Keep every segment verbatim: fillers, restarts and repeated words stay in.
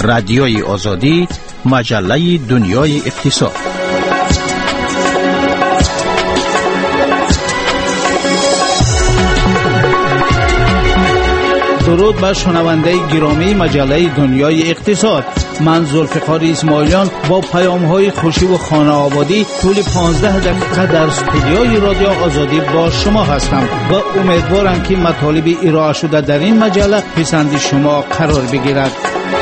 رادیوی آزادی، مجله دنیای اقتصاد. درود بر شنونده گرامی مجله دنیای اقتصاد. من ذوالفقار اسماعیلیان با پیام‌های خوشی و خانه آبادی طول پانزده دقیقه در استودیوی رادیو آزادی با شما هستم و امیدوارم که مطالب ارائه شده در این مجله پسند شما قرار بگیرد.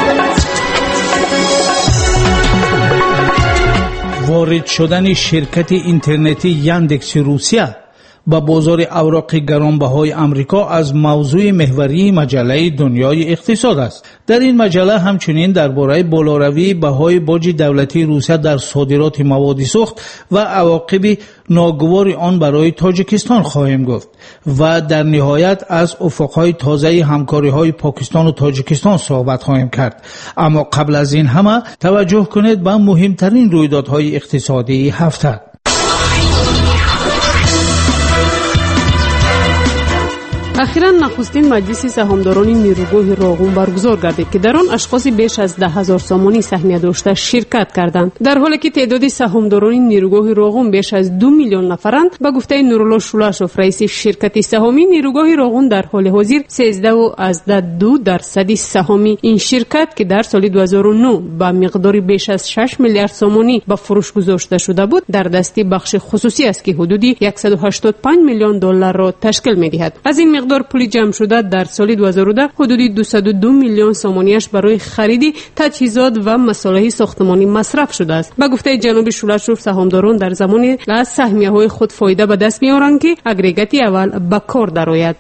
وارد شدن شرکت اینترنتی یاندکس روسیه با بازار اوراق گرانبهای آمریکا از موضوع محوری مجله دنیای اقتصاد است. در این مجله همچنین درباره بالاروی بهای باج دولتی روسیه در صادرات مواد سوخت و عواقب ناگوار آن برای تاجیکستان خواهیم گفت و در نهایت از افقهای تازه همکاری‌های پاکستان و تاجیکستان صحبت خواهیم کرد. اما قبل از این همه توجه کنید به مهمترین رویدادهای اقتصادی هفته. اخیراً نخستین مجلس سهامداران نیروگاه راغون برگزار گردید که در آن اشخاص بیش از ده هزار سامانی سهمیه داشته شرکت کردند. در حالی که تعداد سهامداران نیروگاه راغون بیش از دو میلیون نفرند، به گفته نورالله شولاشوف رئیس شرکت سهامی نیروگاه راغون در حال حاضر سیزده و از دو درصد سهامی این شرکت که در سال دو هزار و نه با مقدار بیش از شش میلیارد سامانی به فروش گذاشته شده بود در دست بخش خصوصی است که حدودی صد و هشتاد و پنج میلیون دلار را تشکیل می‌دهد. از این مقدار پولی جمع شده در سال دو هزار و ده حدودی دویست و دو میلیون سامانیش برای خرید تجهیزات و مصالح ساختمانی مصرف شده است. به گفته جناب شولاشوف سهامداران در زمان از سهمیه‌های خود فایده به دست می‌آورند که اگریگات اول به کار درآید.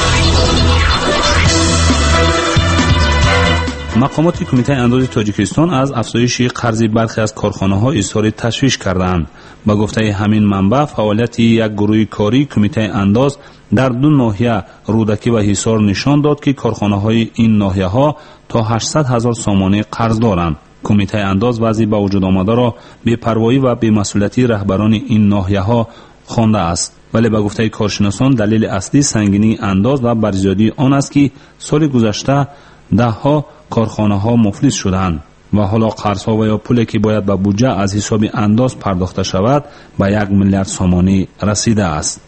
مقامات کمیته انداز تاجیکستان از افزایش قرض برخی از کارخانه‌ها اظهار تشویش کردند. با گفته همین منبع فعالیت یک گروه کاری کمیته انداز در دو ناحیه رودکی و حصار نشان داد که کارخانه‌های این ناحیه‌ها تا هشتصد هزار سامانه قرض دارند. کمیته انداز وضع با وجود آمده را بی‌پروایی و بی‌مسئولیتی رهبران این ناحیه‌ها خوانده است. ولی به گفته کارشناسان دلیل اصلی سنگینی انداز و برزیادی آن است که سال گذشته ده‌ها کارخانه‌ها مفلس شدند و حالا قرض‌ها و یا پولی که باید به بودجه از حساب انداز پرداخته شود به یک میلیارد سامانی رسیده است.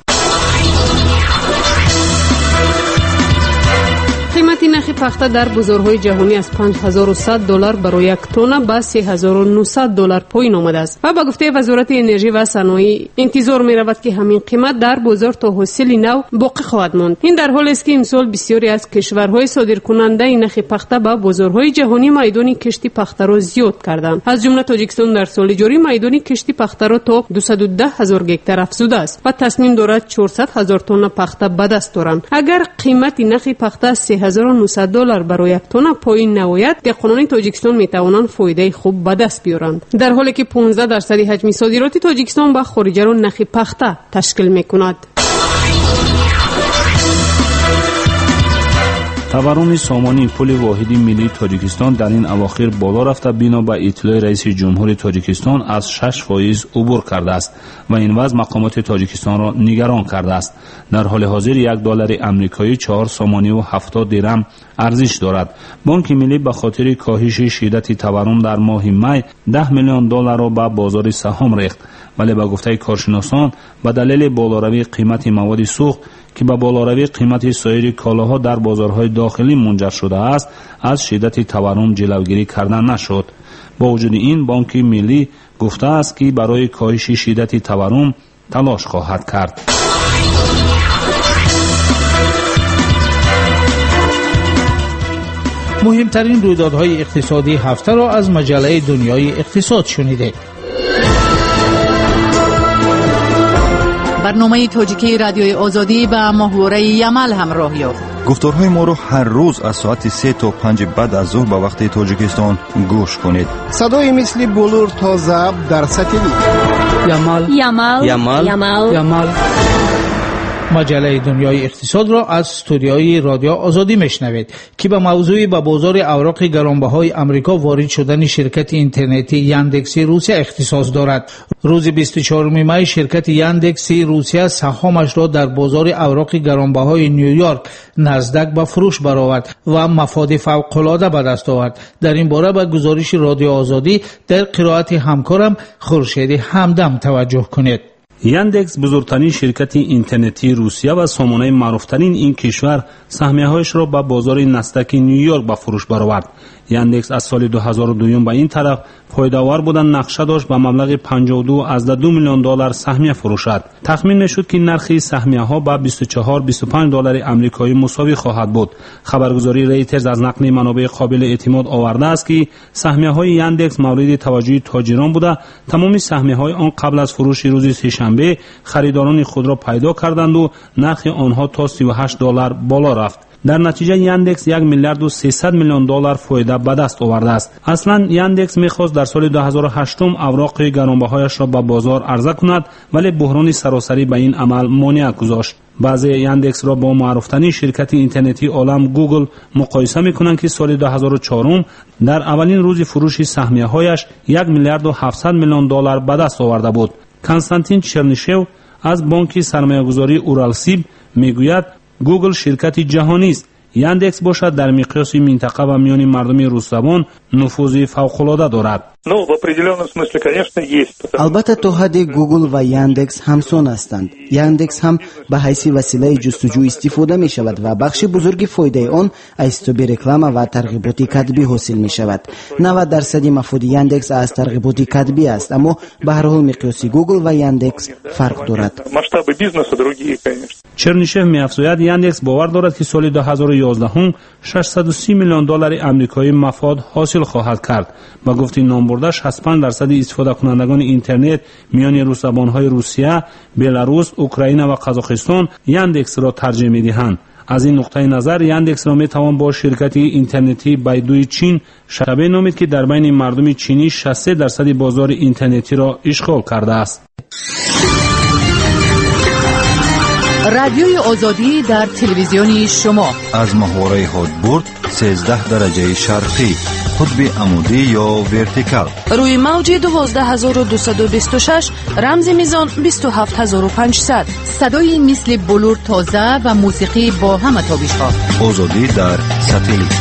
قیمت نرخ پخته در بازارهای جهانی از پنج هزار و صد دلار برای یک تن به سه هزار و نهصد دلار پایین آمده است و به گفته وزارت انرژی و صنایع انتظار می رود که همین قیمت در بازار تا حاصل نو باقی خواهد ماند. این در حالی است که امسال بسیاری از کشورهای صادرکننده نرخ پخته به بازارهای جهانی میدان کشتی پخته را زیاد کردند. از جمله تاجیکستان در سال جاری میدان کشتی پخته را تا دویست و ده هزار گکتار افزوده است و تصمیم دارد چهارصد هزار تن پخته به دست آورند. اگر قیمت نرخ پخته سه هزار و نهصد دلار برای یک تن پایین نوید، دهقانان تاجیکستان می توانند فایده خوب به دست بیارند. در حالی که پانزده درصد حجم صادرات تاجیکستان به خارجه را نرخ پخته تشکیل می کند. تورم سامانی پول واحدی ملی تاجیکستان در این اواخر بالا رفته بنا به اطلاع رئیس جمهور تاجیکستان از شش فایز عبور کرده است و این وضع مقامات تاجیکستان را نگران کرده است. در حال حاضر یک دلار آمریکایی چهار سامانی و هفتاد درم ارزش دارد. بانک ملی به خاطر کاهش شدت تورم در ماه می ده میلیون دلار را به بازار سهام ریخت، ولی به گفته کارشناسان به دلیل بالاروی قیمت مواد سوخت که به بالاروی قیمت سایر کالاها در بازارهای داخلی منجر شده است از شدت تورم جلوگیری کردن نشد. با وجود این بانک ملی گفته است که برای کاهش شدت تورم تلاش خواهد کرد. مهمترین رویدادهای اقتصادی هفته را از مجله دنیای اقتصاد شنیدید. برنامه تاجیکی رادیوی آزادی به محوره یمل همراه یافت. گفتارهای ما را هر روز از ساعت سه تا پنج بعد از ظهر به وقت تاجیکستان گوش کنید. صدای مثل بلور تا ضبط در ساتلیت. یمل یمل یمل یمل یمل مجله دنیای اقتصاد را از استودیوی رادیو آزادی میشنوید که به موضوع به بازار اوراق گرانبهای آمریکا وارد شدن شرکت اینترنتی یاندکس روسیه اختصاص دارد. روز بیست و چهارم می شرکت یاندکس روسیه سهامش را در بازار اوراق گرانبهای نیویورک نزدک به فروش برآورد و مفاد فوق‌العاده به دست آورد. در این باره به گزارش رادیو آزادی در قرائت همکارم خورشید همدم توجه کنید. یاندکس بزرگترین شرکت اینترنتی روسیه و سامانه معروفترین این کشور سهمیه‌هایش را به بازار نزدک نیویورک به فروش برآورد. یاندکس از سال دو هزار و دو به این طرف فایده‌آور بودن نقشه داشت به مبلغ پنجاه و دو از دو میلیون دلار سهمیه فروشد. تخمین میشد که نرخ سهمیه‌ها به بیست و چهار بیست و پنج دلار آمریکایی مساوی خواهد بود. خبرگزاری ریترز از نقل منابع قابل اعتماد آورده است که سهمیه‌های یاندکس مورد توجه تاجران بوده. تمام سهمیه‌های آن قبل از فروش روز سه‌شنبه خریداران خود را پیدا کردند و نرخ آنها تا سی و هشت دلار بالا رفت. در نتیجه یاندکس یک میلیارد و سیصد میلیون دلار فایده به دست آورده است. اصلا یاندکس می‌خواست در سال دو هزار و هشت اوراق گرانبهایش را به بازار عرضه کند، ولی بحران سراسری به این عمل مانع گذاشت. بعضی یاندکس را با معروفترین شرکت اینترنتی عالم گوگل مقایسه می‌کنند که سال دو هزار و چهار در اولین روز فروش سهمیه‌هایش یک میلیارد و هفتصد میلیون دلار به دست آورده بود. کنستانتین چرنیشو از بانک سرمایه‌گذاری اورالسیب میگوید گوگل شرکت جهانی است. یاندکس باشد در مقیاس منطقه و میان مردم روس‌زبان نفوذ فوق‌العاده دارد. البته تا حد گوگل و یاندکس همسان هستند. یاندکس هم به حیث وسیله جستجو استفاده می شود و بخش بزرگی فایده آن از توی رکلام و ترغیبات کتبی حاصل می شود. نود درصد مفاد یاندکس از ترغیبات کتبی است، اما به هر حال مقیاس گوگل و یاندکس فرق دارد. چرنیشف می افزاید یاندکس باور دارد که سال دو هزار و یازده ششصد و سی میلیون دلار آمریکایی مفاد حاصل خواهد کرد. با گفته نامبرده شصت و پنج درصد استفاده کنندگان اینترنت میان روس‌زبان‌های روسیه، بلاروس، اوکراین و قزاقستان یاندکس را ترجیح می‌دهند. از این نقطه نظر یاندکس را میتوان با شرکت اینترنتی بایدوی چین شبیه نامید که در بین مردم چینی شصت و سه درصد بازار اینترنتی را اشغال کرده است. رادیوی آزادی در تلویزیونی شما از محوره هادبورد سیزده درجه شرقی، قطب عمودی یا ورتیکال، روی موج دوازده هزار و دویست و بیست و شش، رمز میزان بیست و هفت هزار و پانصد. صدای مثل بلور تازه و موسیقی با همه تابش‌ها. آزادی در ساتلیت.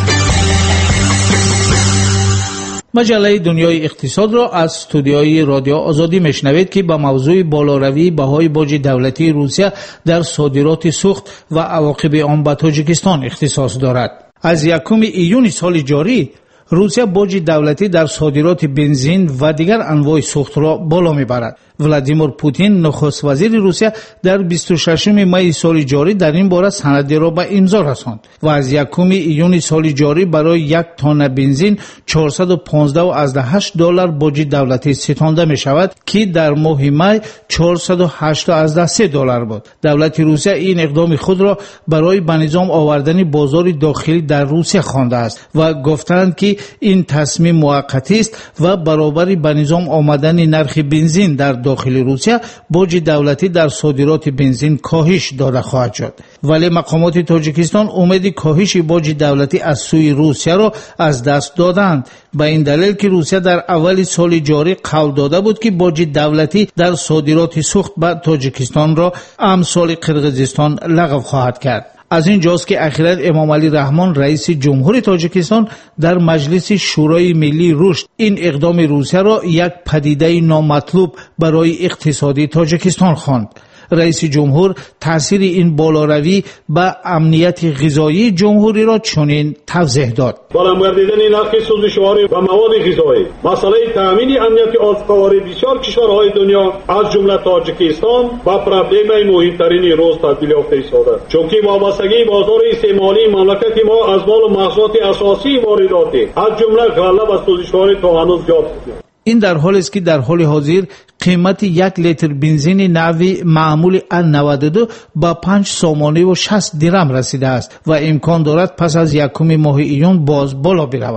مجله دنیای اقتصاد را از استودیوی رادیو آزادی میشنوید که با موضوع بالاروی بهای باج دولتی روسیه در صادرات سوخت و عواقب آن به تاجیکستان اختصاص دارد. از یکم ایون سال جاری روسیه باج دولتی در صادرات بنزین و دیگر انواع سوخت را بالا میبرد. ولادیمیر پوتین نخست وزیر روسیه در بیست و ششم می سال جاری در این باره سندی را به امضا رساند و از یکم ایون سال جاری برای یک تن بنزین چهارصد و پانزده و هشت دلار باج دولتی ستانده می شود که در ماه می چهارصد و هشت و سه دلار بود. دولت روسیه این اقدام خود را برای به نظام آوردن بازار داخلی در روسیه خوانده است و گفتند که این تصمیم موقتی است و برابر به نظام آمدن نرخ بنزین در داخل روسیه باج دولتی در صادرات بنزین کاهش داده خواهد شد. ولی مقامات تاجیکستان امید کاهش باج دولتی از سوی روسیه را از دست دادند، به این دلیل که روسیه در اول سال جاری قول داده بود که باج دولتی در صادرات سوخت به تاجیکستان را امثال قرقیزستان لغو خواهد کرد. از این جاست که اخیراً امام علی رحمان رئیس جمهور تاجیکستان در مجلس شورای ملی رشد این اقدام روسیه را یک پدیده نامطلوب برای اقتصاد تاجیکستان خواند. رئیس جمهور تاثیر این بالاروی به امنیت غذایی جمهوری را چنین توضیح داد: بالاآوردن نرخ سوزشواری و مواد غذایی مسئله تامین امنیت افکاری بسیار کشورهای دنیا از جمله تاجیکستان و پرابلم مهمترین روز تبدیل یافته است، چون که وابستگی بازار استعمالی مملکت ما از مال و محصولات اساسی وارداتی از جمله غله و سوزشواری تا هنوز زیاد است. این در حالی است که در حال حاضر قیمت یک لیتر بنزین نوی معمول ان نود و دو با پنج سومانی و شصت درم رسیده است و امکان دارد پس از یکم ماه ایون باز بالا برود.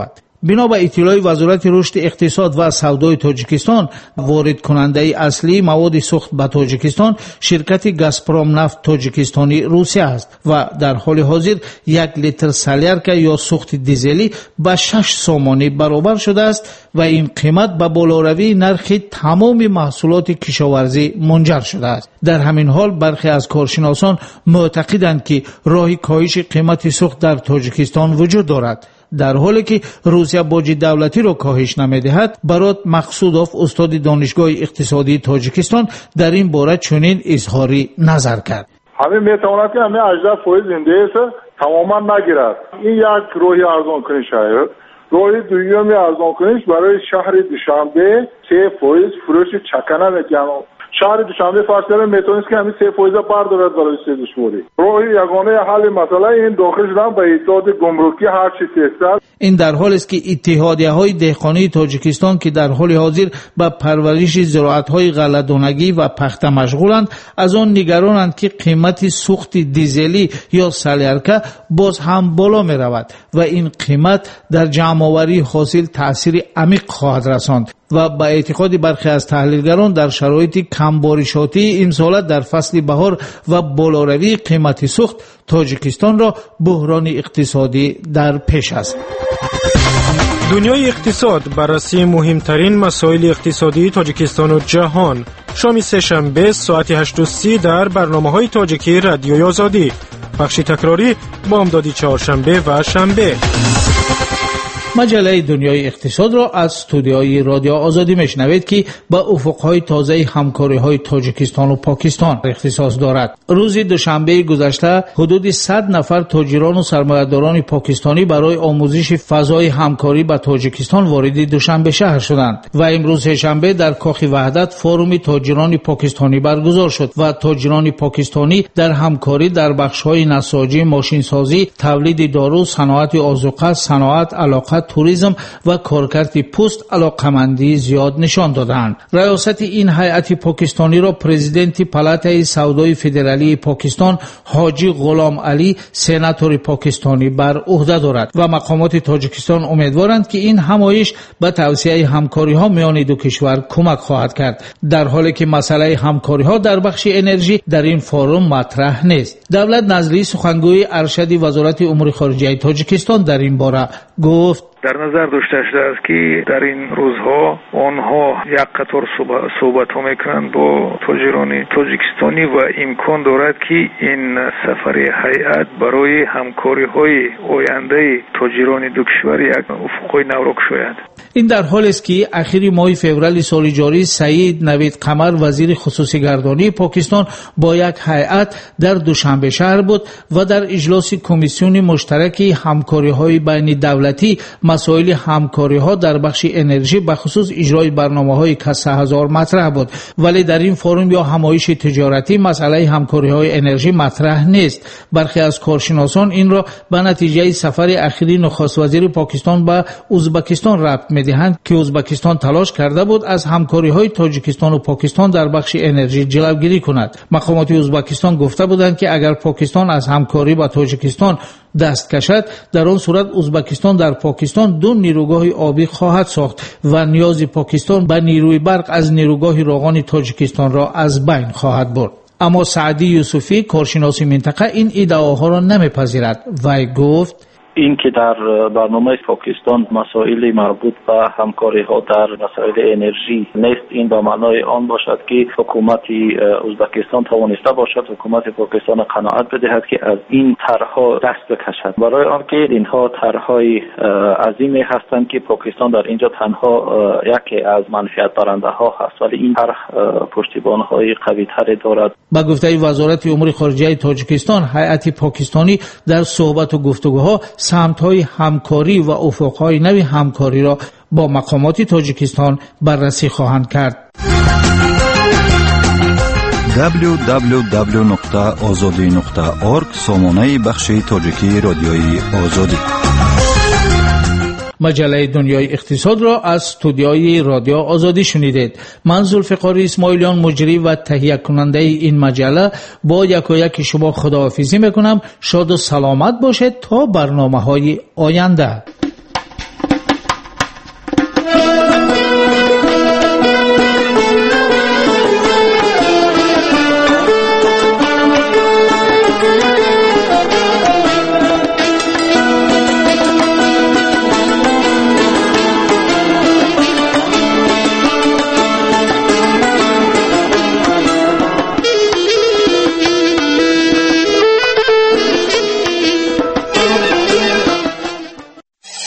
بنا به اطلاع وزارت رشد اقتصاد و سودای تاجیکستان، وارد کننده اصلی مواد سوخت به تاجیکستان شرکت گازپروم نفت تاجیکستانی روسیه است و در حال حاضر یک لیتر سالیارکا یا سوخت دیزلی به شش سومانی برابر شده است و این قیمت به بالاروی نرخ تمام محصولات کشاورزی منجر شده است. در همین حال برخی از کارشناسان معتقدند که راه کاهش قیمت سوخت در تاجیکستان وجود دارد، در حالی که روسیه باج دولتی را کاهش نمی‌دهد. برات مقصودوف استاد دانشگاه اقتصادی تاجیکستان در این باره چنین اظهاری نظر کرد. همین میتواند که همین هجده فایز زنده است تماما نگیرد. این یک راهی ارزان کنش است. راه دومی ارزان کنش برای شهر دوشنبه سه فایز فروش چکنه میکنه. شهر دوشنبه فرض کنیم میتونست که همین سه فایز بردارد برای سه دشواری. راه یگانه حل مسئله این داخل شدن به اتحاد گمرکی هر چی تست. این در حالی است که اتحادیه‌های دهقانی تاجیکستان که در حال حاضر به پرورش زراعت‌های غله‌دانگی و پخته مشغولند، از آن نگرانند که قیمت سوخت دیزلی یا سالیارکا باز هم بالا می‌رود و این قیمت در جمع‌آوری حاصل تأثیر عمیق خواهد رساند و به اعتقاد برخی از تحلیلگران در شرایط کمبارشاتی امسال در فصل بهار و بالاروی قیمت سوخت تاجیکستان را بحران اقتصادی در پیش است. دنیای اقتصاد بررسی مهمترین مسائل اقتصادی تاجیکستان و جهان. شام سه شنبه ساعت هشت و سی در برنامه‌های تاجیکی رادیوی آزادی. بخش تکراری بامدادی چهارشنبه و شنبه. مجله دنیای اقتصاد را از استودیوی رادیو آزادی میشنوید که به افقهای تازه همکاری‌های تاجیکستان و پاکستان اختصاص دارد. روز دوشنبه گذشته حدود صد نفر تاجران و سرمایه‌داران پاکستانی برای آموزش فضای همکاری با تاجیکستان وارد دوشنبه شهر شدند و امروز شنبه در کاخ وحدت فروم تاجران پاکستانی برگزار شد و تاجران پاکستانی در همکاری در بخش‌های نساجی، ماشینسازی، تولید دارو، صنعت آذوقه، صنعت علاقه توریسم و کارکرد پست علاقمندی زیاد نشان دادند. ریاست این هیئت پاکستانی را پرزیدنت پالاتای سودای فدرالی پاکستان حاجی غلام علی سناتور پاکستانی بر عهده دارد و مقامات تاجیکستان امیدوارند که این همایش به توسعه همکاری‌ها میان دو کشور کمک خواهد کرد، در حالی که مسئله همکاری‌ها در بخش انرژی در این فورم مطرح نیست. دولت نزلی سخنگوی ارشد وزارت امور خارجه تاجیکستان در این باره گفت: در نظر داشته شده است که در این روزها آنها یک قطار صحبت ها میکنند با تاجران تاجیکستانی و امکان دارد که این سفر هیئت برای همکاری های آینده تاجران دو کشور یک افقای نو شاید. این در حالی است که اخیر ماه فوریه سال جاری سعید نوید قمر وزیر خصوصی گردانی پاکستان با یک هیئت در دوشنبه شهر بود و در اجلاس کمیسیون مشترک همکاری های بین دولتی مسائل همکاری ها در بخش انرژی به خصوص اجرای برنامه های کسه هزار مطرح بود، ولی در این فورم یا همایش تجارتی مسئله همکاری های انرژی مطرح نیست. برخی از کارشناسان این را به نتیجه سفر اخیری نخست وزیر پاکستان به ازبکستان ربط می‌دهند که ازبکستان تلاش کرده بود از همکاری های تاجیکستان و پاکستان در بخش انرژی جلوگیری کند. مقامات ازبکستان گفته بودند که اگر پاکستان از همکاری با تاجیکستان دست کشد، در آن صورت ازبکستان در پاکستان دو نیروگاه آبی خواهد ساخت و نیاز پاکستان به نیروی برق از نیروگاه روغن تاجیکستان را از بین خواهد برد. اما سعدی یوسفی کارشناس منطقه این ادعاها را نمیپذیرد و گفت: این که در برنامه پاکستان مسائل مربوط به همکاری ها در مسائل انرژی نیست، این به معنای آن باشد که حکومت ازبکستان توانسته باشد حکومت پاکستان قناعت بدهد که از این طرحها دست بکشد، برای آنکه اینها طرحهای عظیمی هستند که پاکستان در اینجا تنها یکی از منفعت برنده ها هست، ولی این طرح پشتیبان های قوی تری دارد. با گفته وزارت امور خارجه تاجیکستان، هیئت پاکستانی در صحبت و گفتگوها سمت‌های همکاری و افق‌های نوی همکاری را با مقامات تاجیکستان بررسی خواهند کرد. دبلیو دبلیو دبلیو نقطه آزادی نقطه اورگ سامانه بخش تاجیکی رادیوی آزادی. مجله دنیای اقتصاد را از استودیوی رادیو آزادی شنیدید. من ذوالفقار اسماعیلیان مجری و تهیه کننده این مجله با یک و یک شما خداحافظی میکنم. شاد و سلامت باشید تا برنامه‌های آینده.